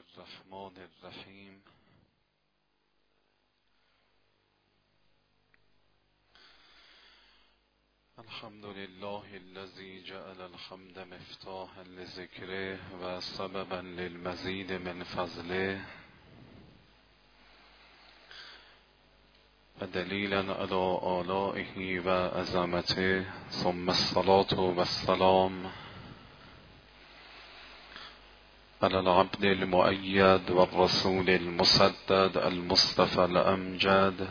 الرحمن الرحیم. الحمد لله الذي جعل الحمد مفتاحا لذكره و سببا للمزيد من فضله و دلیلا على آلائه و عظمته، ثم الصلاة والسلام على العبد المؤيد والرسول المسدد المصطفى الأمجد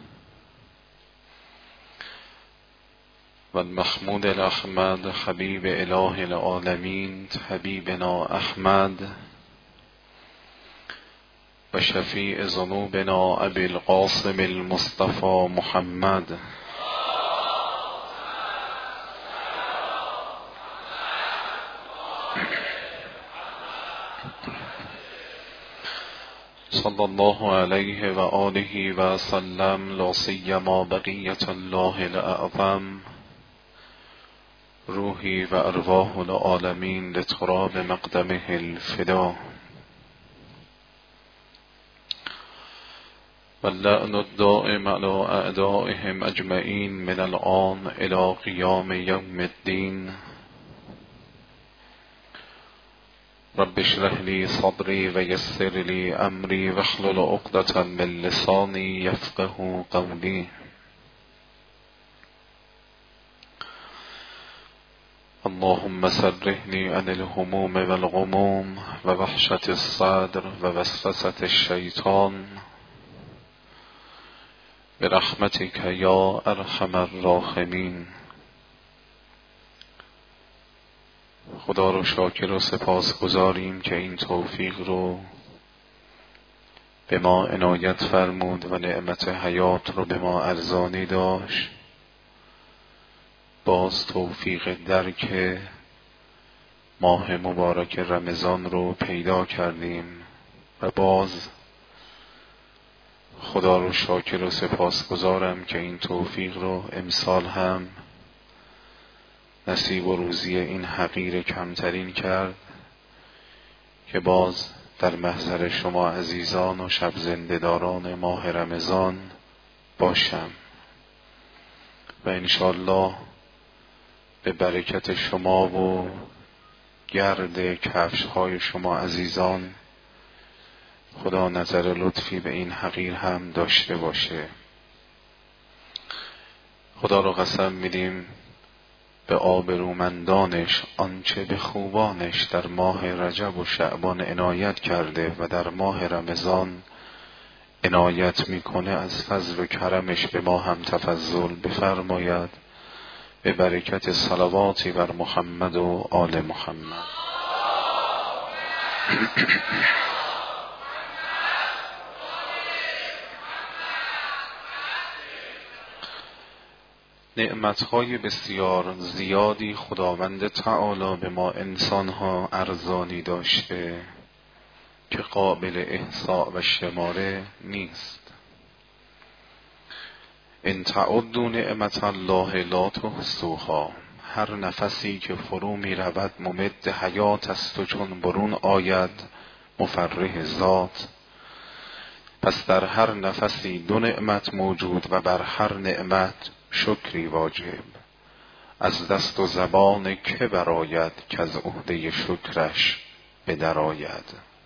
والمحمود الأحمد حبيب إله العالمين حبيبنا أحمد وشفيع ذنوبنا أبي القاسم المصطفى محمد صلى الله عليه وآله وسلم، لا سيما بقية الله الأعظم روحي وأرواح العالمين لتراب مقدمه الفدا، واللعن الدائم على أعدائهم أجمعين من الآن إلى قيام يوم الدين. رب اشرح لي صدري ويسر لي أمري واحلل عقدة من لساني يفقه قولي. اللهم سرحني عن الهموم والغموم ووحشة الصدر ووسوسة الشيطان برحمتك یا ارحم الراحمین. خدا رو شاکر و سپاسگزاریم که این توفیق رو به ما عنایت فرمود و نعمت حیات رو به ما ارزانی داشت. باز توفیق درک ماه مبارک رمضان رو پیدا کردیم و باز خدا رو شاکر و سپاسگزارم که این توفیق رو امسال هم نصیب و روزی این حقیر کمترین کرد که باز در محضر شما عزیزان و شب زنده‌داران ماه رمضان باشم و انشالله به برکت شما و گرد کفش‌های شما عزیزان خدا نظر لطفی به این حقیر هم داشته باشه. خدا رو قسم میدیم به آبرومندانش آنچه به خوبانش در ماه رجب و شعبان عنایت کرده و در ماه رمضان عنایت میکنه، از فضل و کرمش به ما هم تفضل بفرماید به برکت صلواتی بر محمد و آل محمد. نعمتهای بسیار زیادی خداوند تعالی به ما انسانها ارزانی داشته که قابل احصاء و شماره نیست. ان تعدوا نعمت الله لا تحصوها. هر نفسی که فرو می رود ممد حیات است و چون برون آید مفرح ذات. پس در هر نفسی دو نعمت موجود و بر هر نعمت شکری واجب. از دست و زبان که براید که از عهده شکرش بدرآید.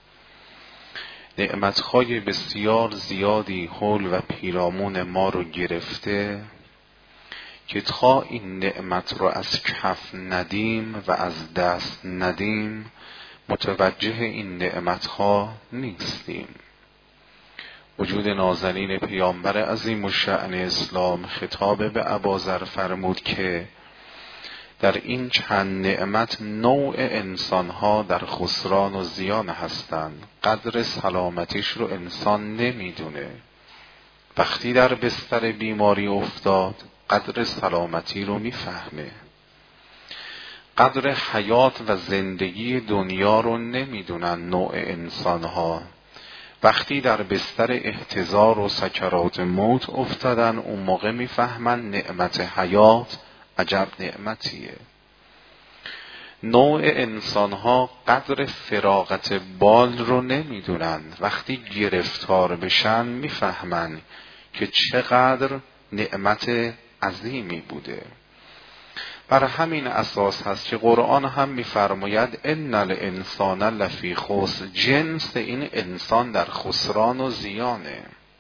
نعمتهای بسیار زیادی حول و پیرامون ما رو گرفته که تا این نعمت رو از کف ندیم و از دست ندیم متوجه این نعمتها نیستیم. وجود نازنین پیامبر عظیم الشأن اسلام خطاب به ابوذر فرمود که در این چند نعمت نوع انسانها در خسران و زیان هستند. قدر سلامتیش رو انسان نمیدونه. وقتی در بستر بیماری افتاد قدر سلامتی رو میفهمه. قدر حیات و زندگی دنیا رو نمیدونن نوع انسانها. وقتی در بستر احتضار و سکرات موت افتادن اون موقع میفهمن نعمت حیات عجب نعمتیه. نوع انسانها قدر فراغت بال رو نمیدونند. وقتی گرفتار بشن میفهمن که چقدر نعمت عظیمی بوده. بر همین اساس هست که قرآن هم میفرماید ان الانسان لفی خسر، جنس این انسان در خسران و زیانه.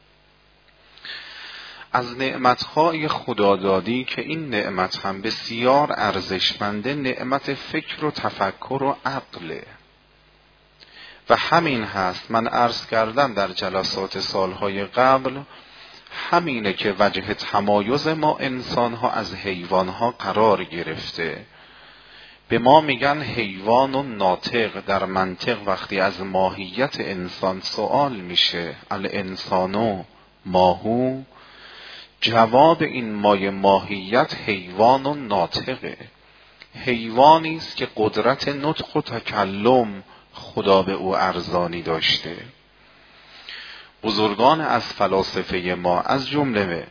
از نعمتهای خدادادی که این نعمت هم بسیار ارزشمنده، نعمت فکر و تفکر و عقله. و همین هست، من عرض کردم در جلسات سالهای قبل، همینه که وجه تمایز ما انسانها از حیوانها قرار گرفته. به ما میگن حیوان و ناطق. در منطق وقتی از ماهیت انسان سوال میشه الانسانو ماهو، جواب این ماهیت حیوان و ناطقه. حیوانی است که قدرت نطق و تکلم خدا به او ارزانی داشته. بزرگان از فلاسفه ما از جمله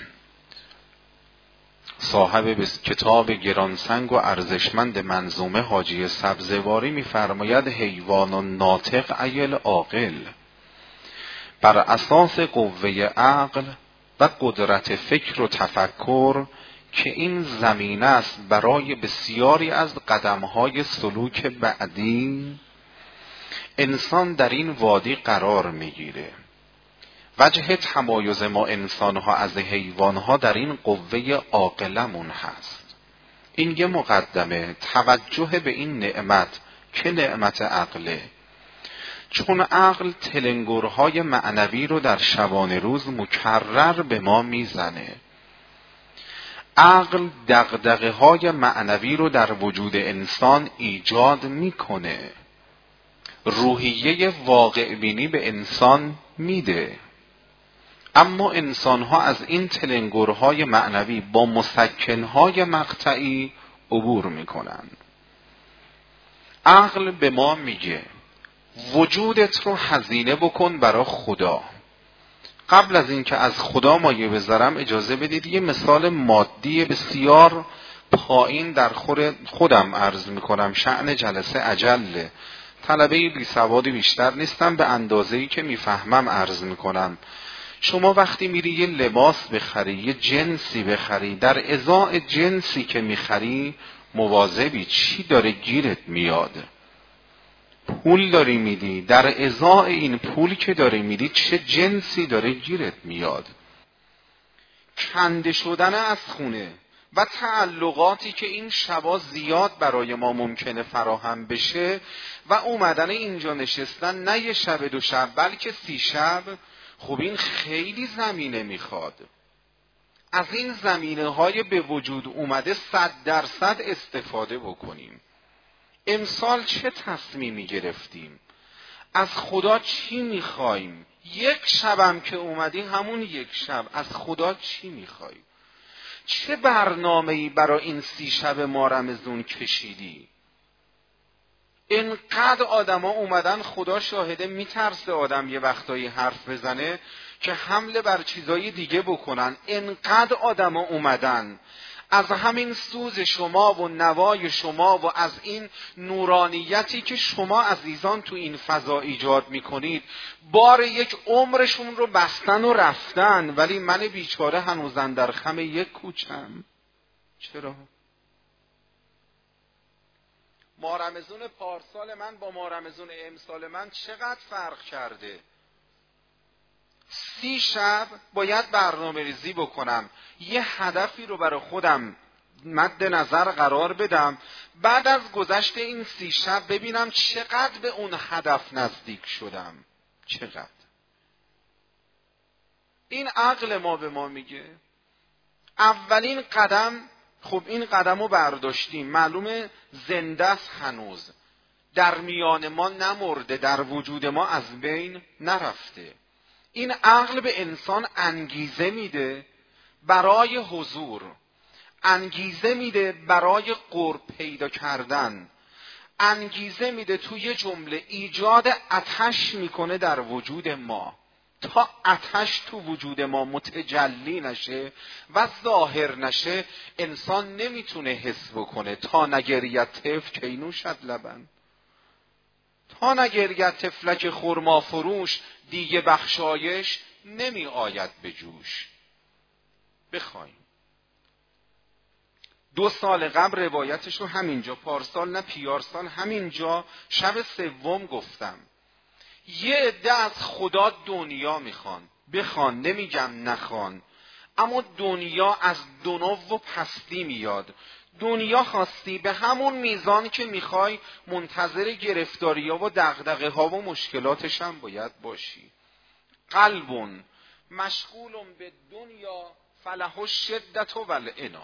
صاحب کتاب گرانسنگ و ارزشمند منظومه حاجی سبزواری می‌فرماید حیوان و ناطق ایل عاقل، بر اساس قوه عقل و قدرت فکر و تفکر که این زمینه است برای بسیاری از قدم‌های سلوک بعدی، انسان در این وادی قرار می‌گیره. وجه تمایز ما انسان‌ها از حیوان‌ها در این قوه عاقلمون هست. این یه مقدمه، توجه به این نعمت که نعمت عقله. چون عقل تلنگرهای معنوی رو در شبانه روز مکرر به ما میزنه. عقل دغدغه‌های معنوی رو در وجود انسان ایجاد میکنه. روحیه واقع بینی به انسان میده. اما انسان‌ها از این تلنگرهای معنوی با مسکنهای مقطعی عبور میکنن. عقل به ما میگه وجودت رو هزینه بکن برای خدا. قبل از این که از خدا مایه بذارم اجازه بدید یه مثال مادی بسیار پایین در خودم عرض میکنم. شأن جلسه عجله، طلبه بی سوادی بیشتر نیستم، به اندازه‌ای که میفهمم عرض میکنم. شما وقتی میری یه لباس بخری، یه جنسی بخری، در ازای جنسی که میخری مواظبی چی داره گیرت میاد. پول داری میدی، در ازای این پول که داری میدی چه جنسی داره گیرت میاد. کنده شدن از خونه و تعلقاتی که این شبا زیاد برای ما ممکنه فراهم بشه و اومدن اینجا نشستن نه یه شب دو شب بلکه 30 شب، خب این خیلی زمینه میخواد. از این زمینه های به وجود اومده 100% استفاده بکنیم. امسال چه تصمیمی گرفتیم؟ از خدا چی میخوایم؟ یک شبم که اومدی همون یک شب از خدا چی میخوای؟ چه برنامه‌ای برای این 30 شب ما رمضان کشیدی؟ اینقدر آدما اومدن، خدا شاهده میترسه آدم یه وقتایی حرف بزنه که حمله بر چیزای دیگه بکنن. اینقدر آدما اومدن از همین سوز شما و نوای شما و از این نورانیتی که شما عزیزان تو این فضا ایجاد میکنید بار یک عمرشون رو بستن و رفتن، ولی من بیچاره هنوزن در خم یک کوچم. چرا؟ مارمزون پارسال من با مارمزون امسال من چقدر فرق کرده؟ 30 شب باید برنامه ریزی بکنم، یه هدفی رو برای خودم مد نظر قرار بدم، بعد از گذشت این 30 شب ببینم چقدر به اون هدف نزدیک شدم. چقدر؟ این عقل ما به ما میگه اولین قدم. خب این قدم رو برداشتیم، معلومه زنده است، هنوز در میان ما نمرده، در وجود ما از بین نرفته. این عقل به انسان انگیزه میده برای حضور، انگیزه میده برای قرب پیدا کردن، انگیزه میده توی جمله ایجاد آتش میکنه در وجود ما. تا آتش تو وجود ما متجلی نشه و ظاهر نشه انسان نمیتونه حس بکنه. تا نگریت طفل کی نوشد لبن، تا نگریت طفلک خرما فروش دیگه بخشایش نمی آید به جوش. بخوایم 2 سال قبل روایتشو همینجا، پارسال نه پیارسال همینجا شب 3 گفتم. یه عده از خدا دنیا میخوان، بخوان، نمیگم نخوان، اما دنیا از دنو و پستی میاد. دنیا خواستی به همون میزان که میخوای منتظر گرفتاری ها و دغدغه ها و مشکلاتش هم باید باشی. قلبون مشغول به دنیا فله الشدت و العنا.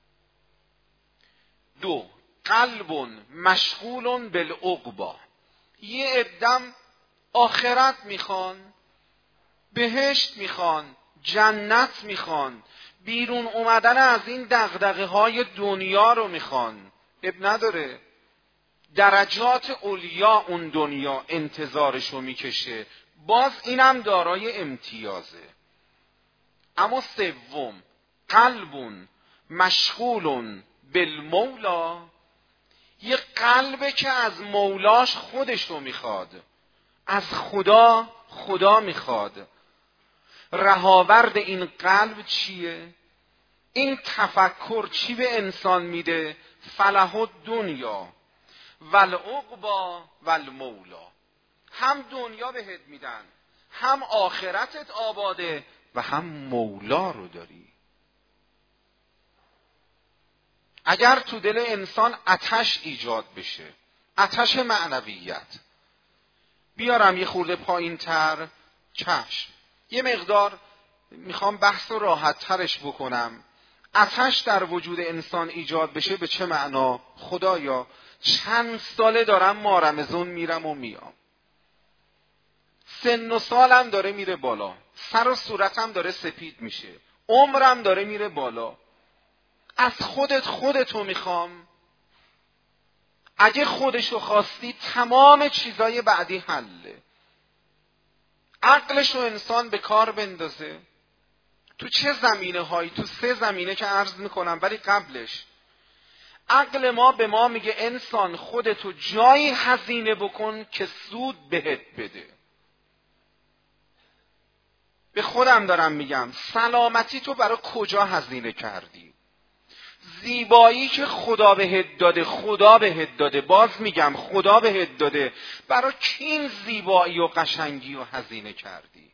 2 قلبون مشغول بالعقبی. یه عدم آخرت میخوان، بهشت میخوان، جنت میخوان، بیرون اومدن از این دغدغه های دنیا رو میخوان. اب نداره، درجات علیا اون دنیا انتظارشو میکشه، باز اینم دارای امتیازه. اما 3 قلبون مشغول بالمولا. یه قلبه که از مولاش خودشو میخواد، از خدا میخواد. رهاورد این قلب چیه؟ این تفکر چی به انسان میده؟ فله الدنیا والعقبی والمولا. هم دنیا بهت میدن، هم آخرتت آباده و هم مولا رو داری. اگر تو دل انسان آتش ایجاد بشه، آتش معنویت، بیارم یه خورده پایین تر، چشم یه مقدار میخوام بحث رو راحت ترش بکنم. آتش در وجود انسان ایجاد بشه به چه معنا؟ خدایا چند ساله دارم مارمزون میرم و میام، سن و سالم داره میره بالا، سر و صورتم داره سپید میشه، عمرم داره میره بالا، از خودتو میخوام. اگه خودشو خواستی تمام چیزای بعدی حله. عقلشو انسان به کار بندازه. تو چه زمینه هایی؟ تو 3 زمینه که عرض میکنم، ولی قبلش عقل ما به ما میگه انسان خودتو جایی هزینه بکن که سود بهت بده. به خودم دارم میگم سلامتی تو برای کجا هزینه کردی؟ زیبایی که خدا بهت داده، باز میگم خدا بهت داده، برای کی این زیبایی و قشنگی و هزینه کردی؟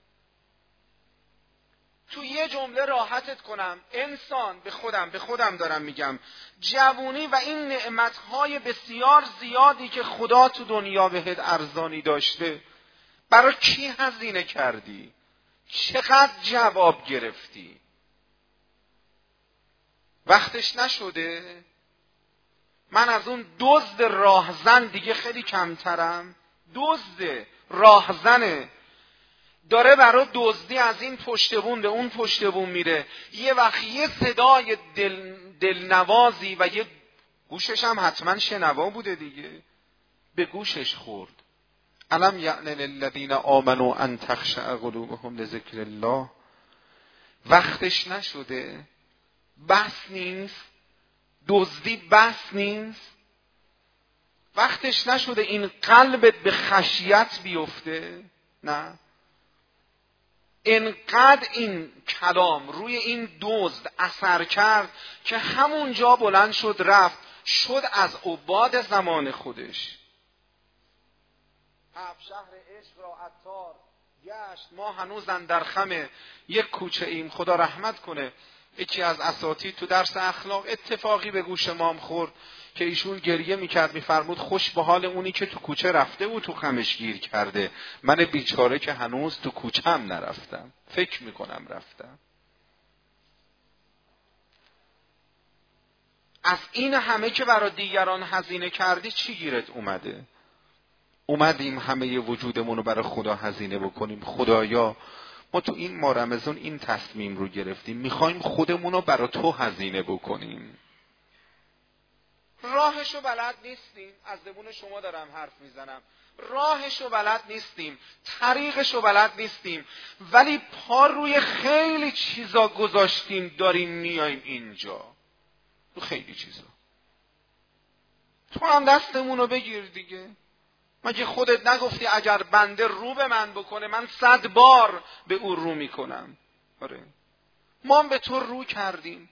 تو یه جمله راحتت کنم، انسان به خودم دارم میگم، جوونی و این نعمتهای بسیار زیادی که خدا تو دنیا بهت ارزانی داشته، برای کی هزینه کردی؟ چقدر جواب گرفتی؟ وقتش نشده؟ من از اون دزد راهزن دیگه خیلی کمترم. دزد راهزنه، داره برای دزدی از این پشتبون به اون پشتبون میره، یه وقت یه صدای دلنوازی و یه گوشش هم حتما شنوا بوده دیگه، به گوشش خورد. الم یعن للذین آمنوا ان تخشع قلوبهم لذکر الله. وقتش نشده؟ بس نیست؟ دزدی بس نیست؟ وقتش نشده این قلبت به خشیت بیفته؟ نه. انقدر این کلام روی این دزد اثر کرد که همونجا بلند شد رفت، شد از عباد زمان خودش. 7 شهر عشق را عطار گشت، ما هنوز در خم یک کوچه ایم. خدا رحمت کنه، یکی از اساتید تو درس اخلاق اتفاقی به گوش مام خورد که ایشون گریه میکرد، میفرمود خوش به حال اونی که تو کوچه رفته و تو خمش گیر کرده، من بیچاره که هنوز تو کوچه هم نرفتم، فکر میکنم رفتم. از این همه که برای دیگران هزینه کردی چی گیرت اومده؟ اومدیم همه وجودمون رو برای خدا هزینه بکنیم. خدایا ما تو این ماه رمضان این تصمیم رو گرفتیم، میخوایم خودمون رو برای تو هزینه بکنیم. راهشو بلد نیستیم، از زبون شما دارم حرف میزنم، راهشو بلد نیستیم، طریقشو بلد نیستیم، ولی پا روی خیلی چیزا گذاشتیم داریم میایم اینجا. تو خیلی چیزا. تو هم دستمونو بگیر دیگه. مگه خودت نگفتی اگر بنده رو به من بکنه من 100 بار به او رو میکنم؟ آره. ما هم به تو رو کردیم.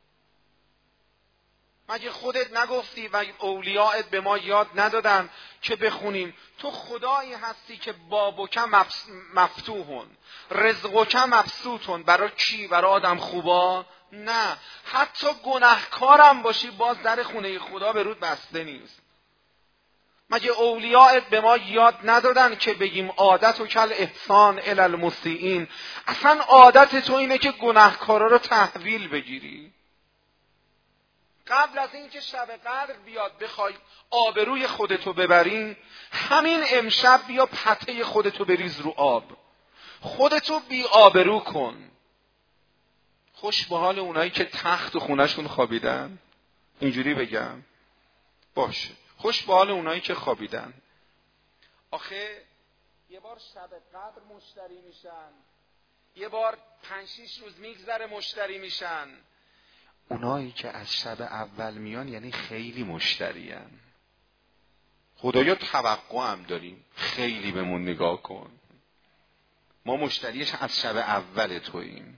مگه خودت نگفتی و اولیاءت به ما یاد ندادن که بخونیم تو خدایی هستی که بابک مفتوحون رزقک مبسوطون؟ برای کی؟ برای آدم خوبا؟ نه، حتی گناهکارم باشی باز در خونه خدا به رود بسته نیست. مگه اولیاءت به ما یاد ندادن که بگیم عادت و کل احسان الی المسیئین؟ اصلا عادت تو اینه که گناهکارا رو تحویل بگیری. قبل از اینکه شب قدر بیاد بخوای آبروی خودتو ببرین، همین امشب بیا پته خودتو بریز رو آب، خودتو بی آبرو کن. خوش به حال اونایی که تخت و خونهشون خوابیدن، اینجوری بگم باشه، خوش به حال اونایی که خوابیدن. آخه یه بار شب قدر مشتری میشن، یه بار 5-6 روز میگذره مشتری میشن. اونایی که از شب اول میان یعنی خیلی مشتریان. خدایا توقع هم داریم، خیلی بهمون نگاه کن. ما مشتریش از شب اول توییم.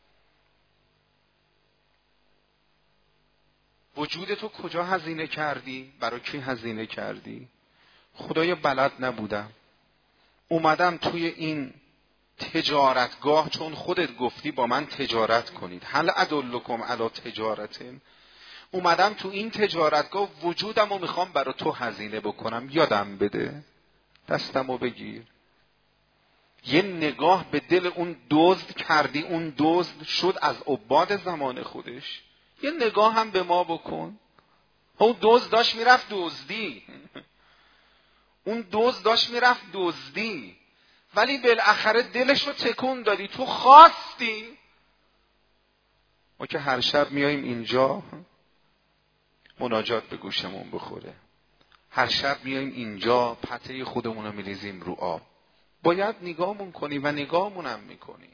وجود تو کجا هزینه کردی؟ برای کی هزینه کردی؟ خدایا بلد نبودم، اومدم توی این تجارتگاه، چون خودت گفتی با من تجارت کنید، هل ادلکم علی تجارت، اومدم تو این تجارتگاه وجودم رو میخوام برای تو هزینه بکنم، یادم بده، دستم رو بگیر. یه نگاه به دل اون دزد کردی، اون دزد شد از عباد زمان خودش. یه نگاه هم به ما بکن. اون دزد داشت میرفت دزدی، اون دزد داشت میرفت دزدی، ولی بالاخره دلش رو تکون دادی، تو خواستی. ما که هر شب میاییم اینجا مناجات به گوشمون بخوره، هر شب میاییم اینجا پته خودمون رو میریزیم رو آب، باید نگاهمون کنی و نگاهمونم میکنی.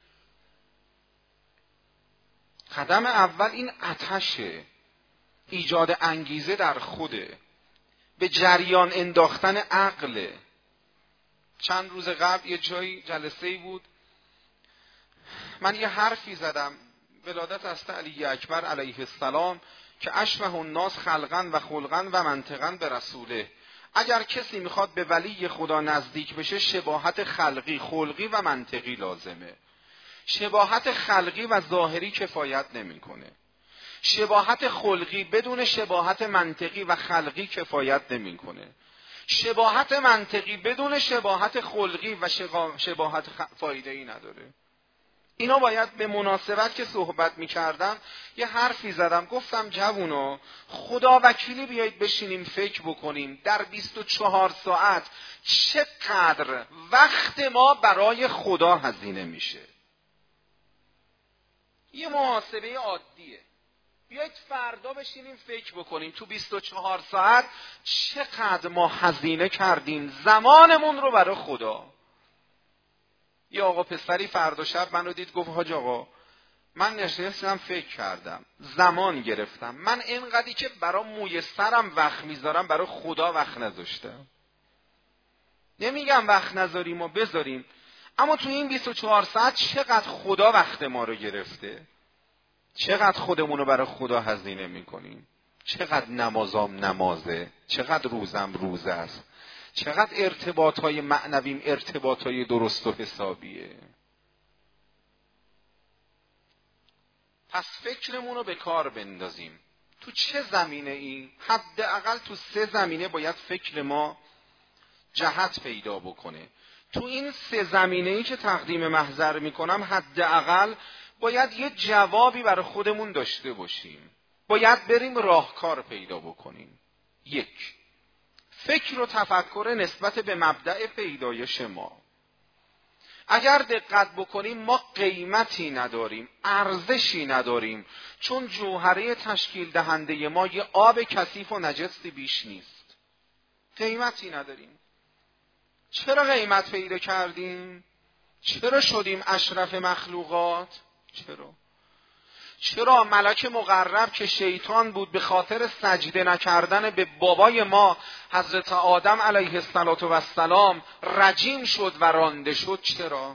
قدم اول این آتشه، ایجاد انگیزه در خوده، به جریان انداختن عقله. چند روز قبل یه جایی جلسه‌ای بود، من یه حرفی زدم، ولادت است علی اکبر علیه السلام که اشبه الناس خلقا و خلقا و منطقا به رسوله. اگر کسی میخواد به ولی خدا نزدیک بشه شباهت خلقی، خلقی و منطقی لازمه. شباهت خلقی و ظاهری کفایت نمیکنه. شباهت خلقی بدون شباهت منطقی و خلقی کفایت نمیکنه. شباهت منطقی بدون شباهت خلقی و شباهت فایده ای نداره. اینا باید به مناسبت که صحبت میکردم یه حرفی زدم، گفتم جوونا خدا وکیلی بیایید بشینیم فکر بکنیم در 24 ساعت چقدر وقت ما برای خدا هزینه میشه. یه محاسبه عادیه. بیایید فردا بشینیم فکر بکنیم تو 24 ساعت چقدر ما هزینه کردیم زمانمون رو برای خدا. یه آقا پسری فردا شب من رو دید، گفت حاج آقا من نشستم فکر کردم، زمان گرفتم، من اینقدری که برای موی سرم وقت میذارم برای خدا وقت نذاشتم. نمیگم وقت نذاریم و بذاریم، اما تو این 24 ساعت چقدر خدا وقت ما رو گرفته، چقدر خودمون رو برای خدا هزینه میکنیم، چقدر نمازام نمازه، چقدر روزم روزه است، چقدر ارتباطهای معنویم ارتباطهای درست و حسابیه. پس فکرمون رو به کار بندازیم. تو چه زمینه ای؟ حداقل تو 3 زمینه باید فکر ما جهت پیدا بکنه. تو این 3 زمینه ای که تقدیم محضر میکنم حداقل باید یه جوابی برای خودمون داشته باشیم. باید بریم راهکار پیدا بکنیم. 1. فکر و تفکر نسبت به مبدأ پیدایش ما. اگر دقت بکنیم ما قیمتی نداریم، ارزشی نداریم، چون جوهره تشکیل دهنده ما یه آب کثیف و نجسی بیش نیست. قیمتی نداریم. چرا قیمت پیدا کردیم؟ چرا شدیم اشرف مخلوقات؟ چرا ملک مقرب که شیطان بود به خاطر سجده نکردن به بابای ما حضرت آدم علیه السلام رجیم شد و رانده شد؟ چرا؟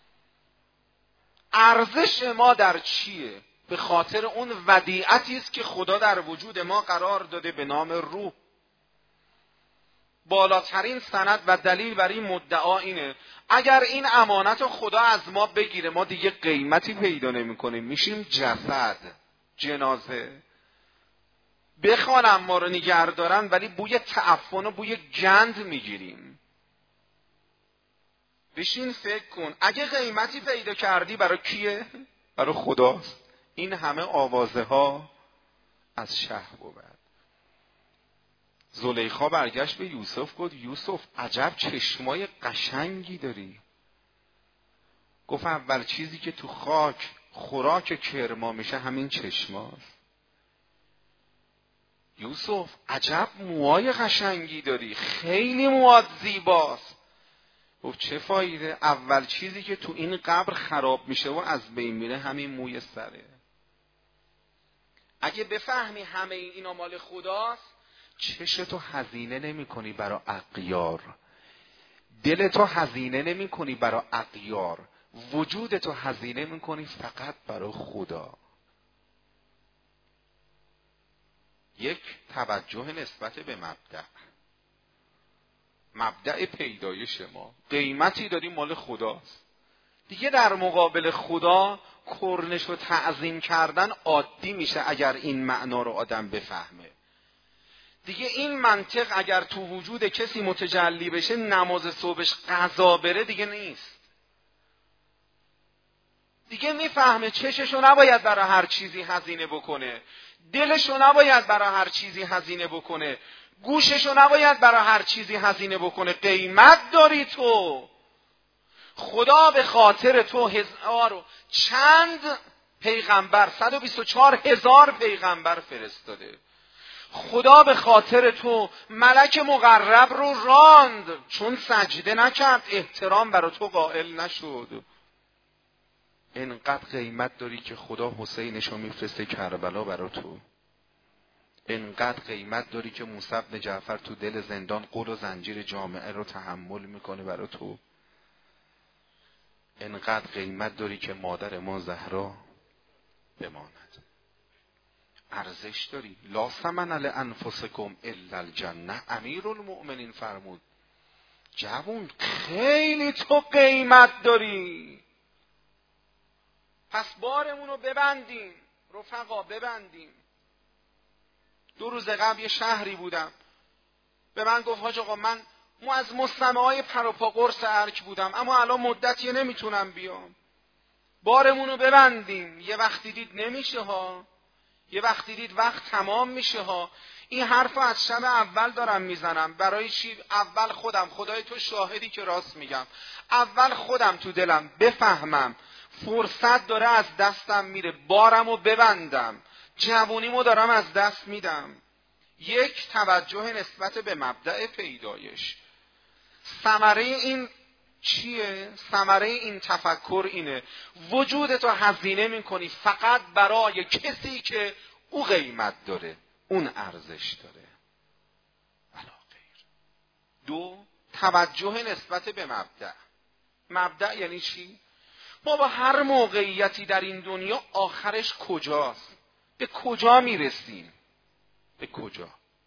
ارزش ما در چیه؟ به خاطر اون ودیعتی است که خدا در وجود ما قرار داده به نام روح. بالاترین سند و دلیل بر این مدعا اینه اگر این امانت رو خدا از ما بگیره ما دیگه قیمتی پیدا نمی‌کنیم، میشیم جسد، جنازه. بخوانم ما رو نگه دارن ولی بوی تعفن و بوی گند میگیریم. بشین فکر کن اگه قیمتی پیدا کردی برای کیه؟ برای خداست. این همه آوازه ها از شه بود. زلیخا برگشت به یوسف گفت یوسف عجب چشمای قشنگی داری. گفت اول چیزی که تو خاک خوراک کرما میشه همین چشماست. یوسف عجب موهای قشنگی داری، خیلی موات زیباست. گفت چه فایده؟ اول چیزی که تو این قبر خراب میشه و از بین میره همین موی سره. اگه بفهمی همه اینا مال خداست چشتو هزینه نمی کنی برای اغیار، دلتو هزینه نمی کنی برای اغیار، وجودتو هزینه می کنی فقط برای خدا. یک توجه نسبت به مبدأ پیدایش ما. قیمتی داریم مال خداست. دیگه در مقابل خدا کرنش و تعظیم کردن عادی میشه اگر این معنا رو آدم بفهمه. دیگه این منطق اگر تو وجود کسی متجلی بشه نماز صبحش قضا بره دیگه نیست. دیگه میفهمه چششو نباید برای هر چیزی هزینه بکنه، دلشو نباید برای هر چیزی هزینه بکنه، گوششو نباید برای هر چیزی هزینه بکنه. قیمت داری تو. خدا به خاطر تو چند پیغمبر 124,000 پیغمبر فرستاده. خدا به خاطر تو ملک مقرب رو راند چون سجده نکرد، احترام برای تو قائل نشد. انقدر قیمت داری که خدا حسینشو میفرسته کربلا برای تو. انقدر قیمت داری که موسی بن جعفر تو دل زندان قل و زنجیر جامعه رو تحمل میکنه برای تو. انقدر قیمت داری که مادر ما زهرا بماند. ارزش داری. لا ثمن لانفسکم الا الجنه. امیرالمؤمنین فرمود جوون خیلی تو قیمت داری. پس بارمون رو ببندیم رفقا، ببندیم. 2 روز قبل یه شهری بودم به من گفت حاج آقا من از مستمعای پروپا قرص ارک بودم اما الان مدتیه نمیتونم بیام. بارمون رو ببندیم. یه وقتی دید نمیشه ها، یه وقتی دید وقت تمام میشه ها. این حرف از شب اول دارم میزنم. برای چی؟ اول خودم، خدای تو شاهدی که راست میگم، اول خودم تو دلم بفهمم فرصت داره از دستم میره، بارمو ببندم، جوونیمو دارم از دست میدم. یک توجه نسبت به مبدأ پیدایش. ثمره این چیه؟ ثمره این تفکر اینه وجودتو هزینه میکنی فقط برای کسی که او قیمت داره، اون ارزش داره ولا غیر. 2 توجه نسبت به مبدأ. مبدأ یعنی چی؟ ما با هر موقعیتی در این دنیا آخرش کجاست؟ به کجا میرسیم؟ به کجا؟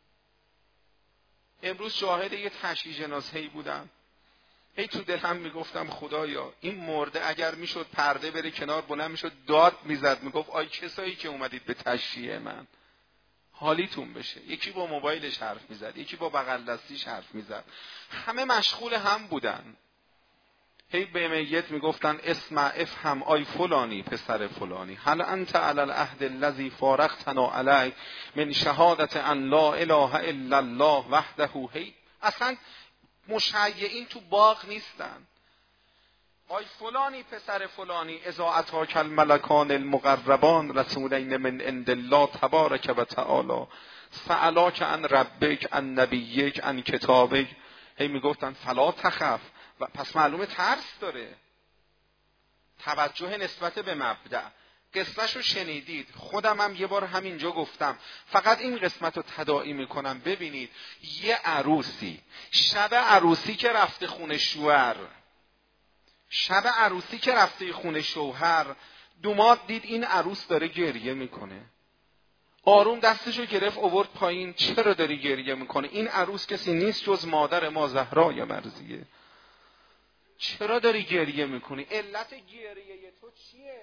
امروز شاهد یه تشییع جنازه‌ای بودم. هی تو دلم میگفتم خدایا این مرده اگر میشد پرده بره کنار بلند میشد داد میزد میگفت آی کسایی که اومدید به تشییع من حالیتون بشه. یکی با موبایلش حرف میزد، یکی با بغل دستیش حرف میزد، همه مشغول هم بودن. هی به میت میگفتن اسمع افهم آی فلانی پسر فلانی هل انت علی العهد الذی فارقتنا علیه من شهادت ان لا اله الا الله وحده. هی اصلا مشیعین تو باغ نیستن. آی فلانی پسر فلانی اذا اتاک الملکان المقربان رسولین من عند الله تبارک و تعالی سألاک عن ربک عن نبیک عن کتابک. هی میگفتن فلا تخف، و پس معلومه ترس داره. توجه نسبت به مبدأ. قصهشو شنیدید، خودم هم یه بار همینجا گفتم، فقط این قسمت رو تداعی میکنم ببینید. یه عروسی شب عروسی که رفته خونه شوهر، شب عروسی که رفته خونه شوهر، دوماد دید این عروس داره گریه میکنه، آروم دستشو گرفت آورد پایین. چرا داری گریه میکنه؟ این عروس کسی نیست جز مادر ما زهرای مرضیه. چرا داری گریه میکنی؟ علت گریه تو چیه؟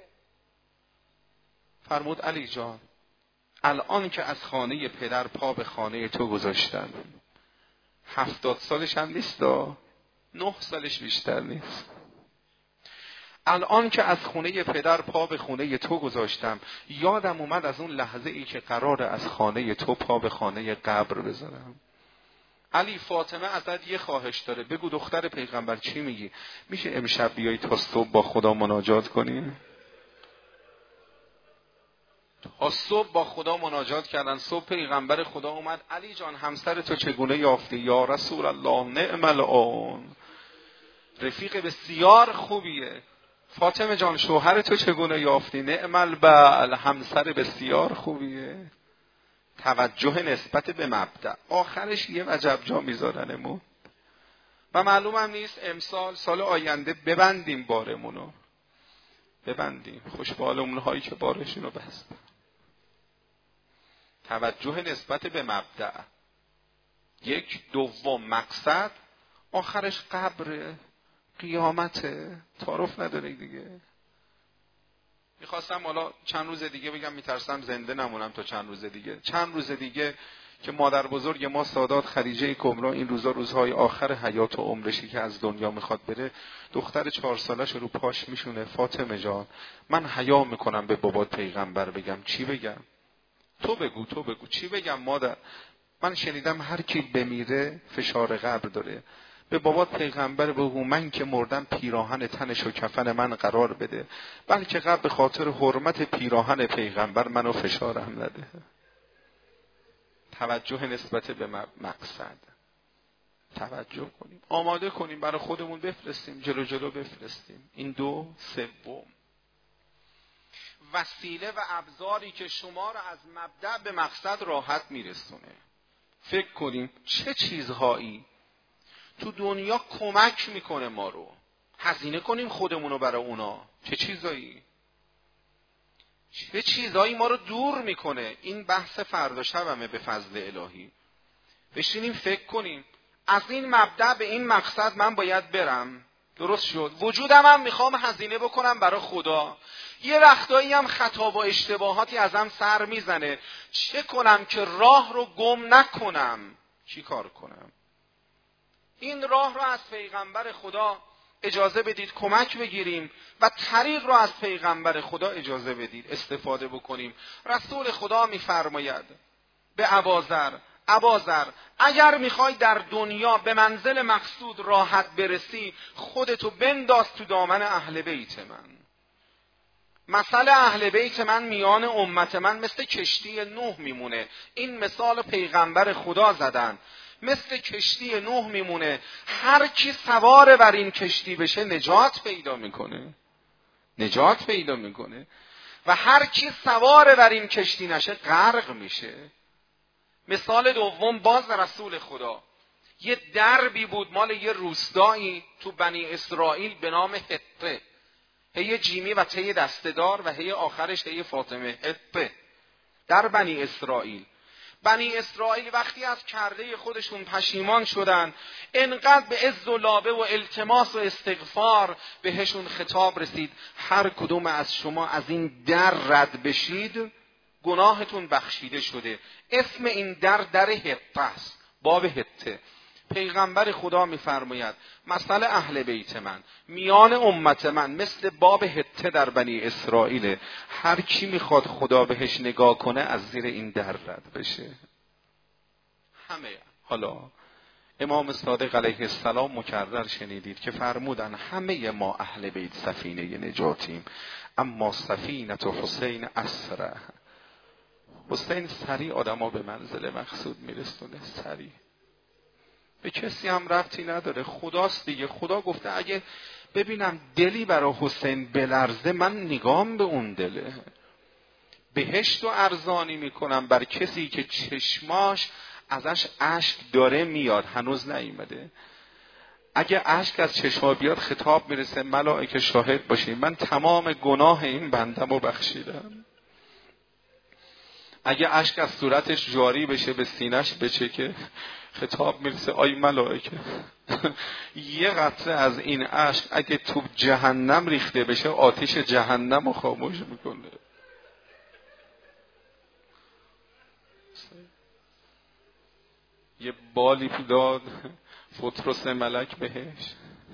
فرمود علی جان، الان که از خانه پدر پا به خانه تو گذاشتم، 70 سالش هم نیست، 9 سالش بیشتر نیست. الان که از خونه پدر پا به خونه تو گذاشتم، یادم اومد از اون لحظه ای که قراره از خانه تو پا به خانه قبر بذارم. علی، فاطمه ازت یه خواهش داره، بگو دختر پیغمبر چی میگی؟ میشه امشب بیایی تا صبح با خدا مناجات کنیم؟ تا صبح با خدا مناجات کردن. صبح پیغمبر خدا اومد، علی جان همسر تو چگونه یافتی؟ یا رسول الله نعم الآن، رفیق بسیار خوبیه. فاطمه جان شوهر تو چگونه یافتی؟ نعم البعل، همسر بسیار خوبیه. توجه نسبت به مبدأ. آخرش یه وجب جا میذارنمون و معلومم نیست امسال سال آینده ببندیم بارمونو، ببندیم. خوشبال هایی که بارشونو بستن. توجه نسبت به مبدأ. یک. دوم مقصد، آخرش قبر، قیامته، تعارف نداره دیگه. میخواستم حالا چند روز دیگه بگم، میترسم زنده نمونم تا چند روز دیگه. چند روز دیگه که مادر بزرگ ما سادات خدیجه کبرا این روزا روزهای آخر حیات و عمرشی که از دنیا میخواد بره، دختر 4 سالش رو پاش میشونه. فاطمه جان من حیا میکنم به بابات پیغمبر بگم. چی بگم؟ تو بگو چی بگم مادر؟ من شنیدم هر کی بمیره فشار قبر داره. به بابات پیغمبر بگو من که مردم پیراهن تنش و کفن من قرار بده، بلکه قبل به خاطر حرمت پیراهن پیغمبر منو فشارم نده. توجه نسبت به مقصد. توجه کنیم، آماده کنیم، برای خودمون بفرستیم، جلو بفرستیم. این 2. سوم، وسیله و ابزاری که شما را از مبدأ به مقصد راحت میرسونه. فکر کنیم چه چیزهایی تو دنیا کمک میکنه ما رو، هزینه کنیم خودمونو برای اونا. چه چیزهایی ما رو دور میکنه. این بحث فردا شبمه به فضل الهی. بشینیم فکر کنیم از این مبدأ به این مقصد من باید برم، درست شد. وجودم هم میخوام هزینه بکنم برای خدا. یه وقتایی هم خطا و اشتباهاتی ازم سر میزنه. چه کنم که راه رو گم نکنم؟ چی کار کنم؟ این راه رو از پیغمبر خدا اجازه بدید کمک بگیریم و طریق رو از پیغمبر خدا اجازه بدید استفاده بکنیم. رسول خدا میفرماید به ابازر اگر میخوای در دنیا به منزل مقصود راحت برسی، خودتو بنداز تو دامن اهل بیت من. مثل اهل بیت من میان امت من مثل کشتی نوح میمونه. این مثال پیغمبر خدا زدن. مثل کشتی نوح میمونه. هر کی سوار بر این کشتی بشه نجات پیدا میکنه و هر کی سوار بر این کشتی نشه غرق میشه. مثال دوم باز رسول خدا، یه دربی بود مال یه روستایی تو بنی اسرائیل به نام حطه، هی جیمی و ته دسته‌دار و هی آخرش هی فاطمه. حطه در بنی اسرائیل. بنی اسرائیل وقتی از کرده خودشون پشیمان شدن، انقدر به عز و لابه و التماس و استغفار بهشون خطاب رسید هر کدوم از شما از این در رد بشید گناهتون بخشیده شده. اسم این در حطه است، باب حطه. پیغمبر خدا میفرماید مثل اهل بیت من میان امت من مثل باب حطه در بنی اسرائیل. هر کی میخواد خدا بهش نگاه کنه از زیر این در رد بشه. همه. حالا امام صادق علیه السلام مکرر شنیدید که فرمودن همه ما اهل بیت سفینه نجاتیم، اما سفینه حسین اسرع. حسین سریع آدم‌ها به منزل مقصود میرسونه. سریع به کسی هم ربطی نداره، خداست دیگه. خدا گفته اگه ببینم دلی برای حسین بلرزه من نگام به اون دله. بهشت و ارزانی میکنم بر کسی که چشماش ازش اشک داره میاد، هنوز نیامده. اگه اشک از چشما بیاد خطاب میرسه ملائکه شاهد باشین من تمام گناه این بندم رو بخشیدم. اگه اشک از صورتش جاری بشه به سینه‌اش بچکه خطاب میرسه آی ملائکه یه قطره از این اشک اگه تو جهنم ریخته بشه آتش جهنم رو خاموش میکنه. یه بالی داد فطرس ملک بهش،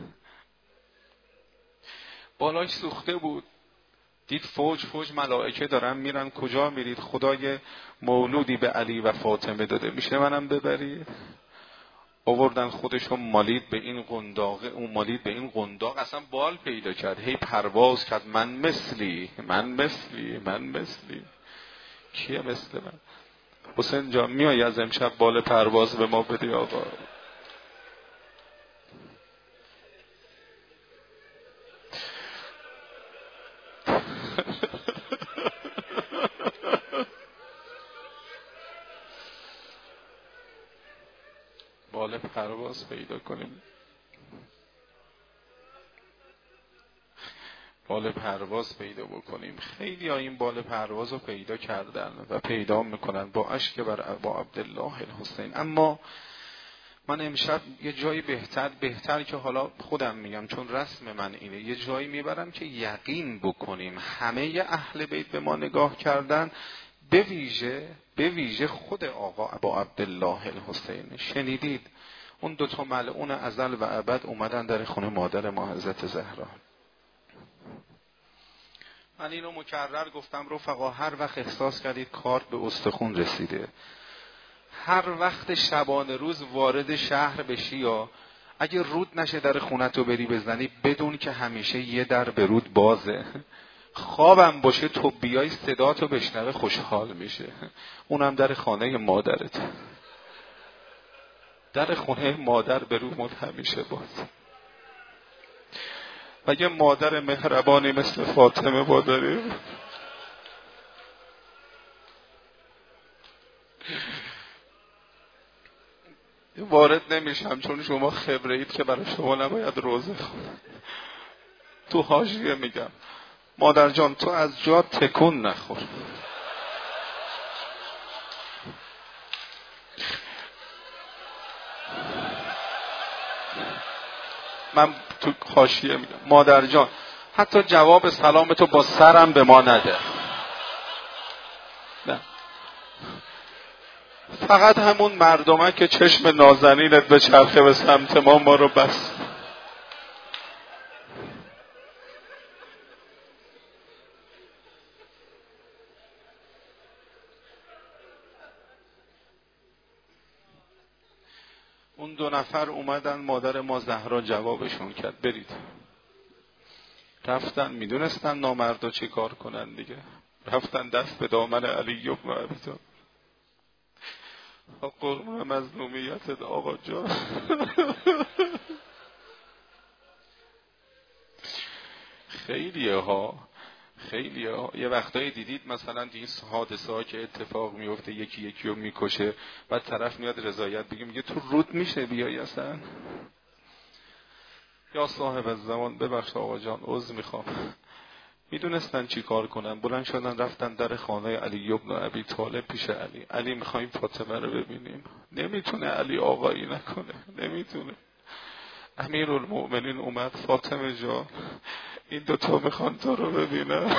بالاش سوخته بود، دید فوج ملائکه دارن میرن. کجا میرید؟ خدای مولودی به علی و فاطمه داده، میشه منم ببرید؟ آوردن خودشو مالید به این قنداقه، اون مالید به این قنداق، اصلا بال پیدا کرد، هی پرواز کرد. من مثلی کیه مثل من؟ حسین جان میای از امشب بال پرواز به ما بدی آقا؟ بال پرواز پیدا کنیم، بال پرواز پیدا بکنیم. خیلی ها این بال پرواز رو پیدا کردن و پیدا میکنن با اشک بر ابا عبدالله الحسین. اما من امشب یه جایی بهتر که حالا خودم میگم چون رسم من اینه، یه جایی میبرم که یقین بکنیم همه اهل بیت به ما نگاه کردن، به ویژه خود آقا ابا عبدالله الحسین. شنیدید اون دوتا ملعون ازل و ابد اومدن در خونه مادر ما حضرت زهرا. من اینو مکرر گفتم رفقا، هر وقت احساس کردید کارت به استخون رسیده، هر وقت شبانه روز وارد شهر بشی یا اگه رود نشه در خونتو بری بزنی، بدون که همیشه یه در به رود بازه. خوابم باشه تو بیای صداتو بشنوه خوشحال میشه. اونم در خانه مادرت، در خونه مادر به رومون همیشه باز. و یه مادر مهربانی مثل فاطمه با داریم. وارد نمیشم چون شما خبره اید که برای شما نباید روزه خونم. تو حاشیه میگم مادر جان تو از جا تکون نخور. من تو حاشیه میگم مادر جان حتی جواب سلامتو با سرم به ما نده. نه، فقط همون مردمه که چشم نازنینت به چرخه به سمت ما رو بس. اون دو نفر اومدن، مادر ما زهرا جوابشون کرد برید. رفتن، میدونستن نامردا چی کار کنن دیگه، رفتن دست به دامن علی ابن ابی طالب. قربون مظلومیتت آقا جان. خیلیه ها یه وقتایی دیدید مثلا این حادثه ها که اتفاق میفته یکی رو میکشه، بعد طرف میاد رضایت بگه، میگه تو رود میشه بیایی اصلا؟ یا صاحب الزمان ببخش آقا جان عذر میخوام. میدونستن چی کار کنن، بلند شدن رفتن در خانه علی ابن ابی طالب پیش علی میخوایم فاطمه رو ببینیم. نمیتونه علی آقایی نکنه، نمیتونه. امیرالمؤمنین اومد، فاطمه جان این دوتا میخوان تو رو ببینن.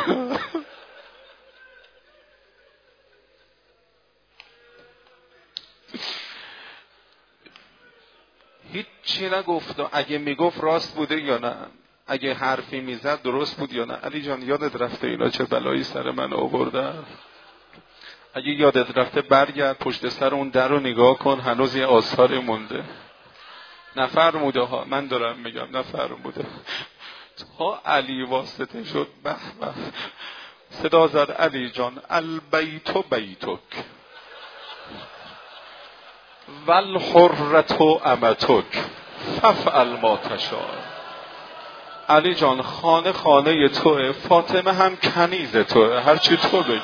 هیچی نگفت، اگه میگفت راست بوده یا نه، اگه حرفی میزد درست بود یا نه. علی جان یادت رفته اینا چه بلایی سر من آوردن؟ اگه یادت رفته برگرد پشت سر اون در رو نگاه کن، هنوز یه آثاری مونده. نفرموده ها، من دارم میگم نفرموده. تا علی واسطه شد به به صدا زد علی جان البیت بیتک. والحرة امتک فافعل ما تشاء. علی جان خانه خانه توه، فاطمه هم کنیز توه، هرچی تو بگی.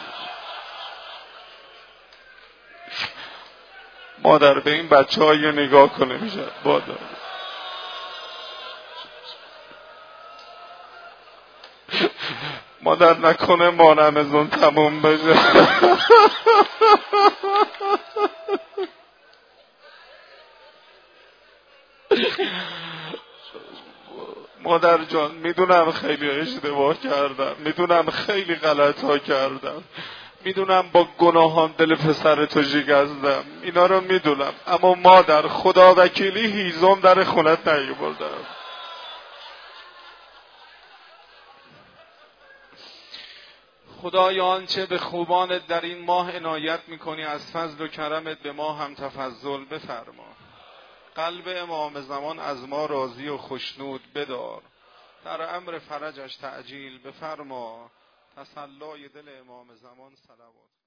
مادر به این بچه ها یه نگاه کنه میشه مادر. مادر نکنه ما رمضان تموم بشه. مادر جان میدونم خیلی اشتباه کردم، میدونم خیلی غلط ها کردم، میدونم با گناهان دل پسر تو شکستم، اینا رو میدونم، اما مادر خدا وکیلی هیزم در خونت نیاوردم. خدایا آنچه به خوبانت در این ماه عنایت میکنی از فضل و کرمت به ما هم تفضل بفرما. قلب امام زمان از ما راضی و خشنود بدار، در امر فرجش تعجیل بفرما. تسلای دل امام زمان صلوات.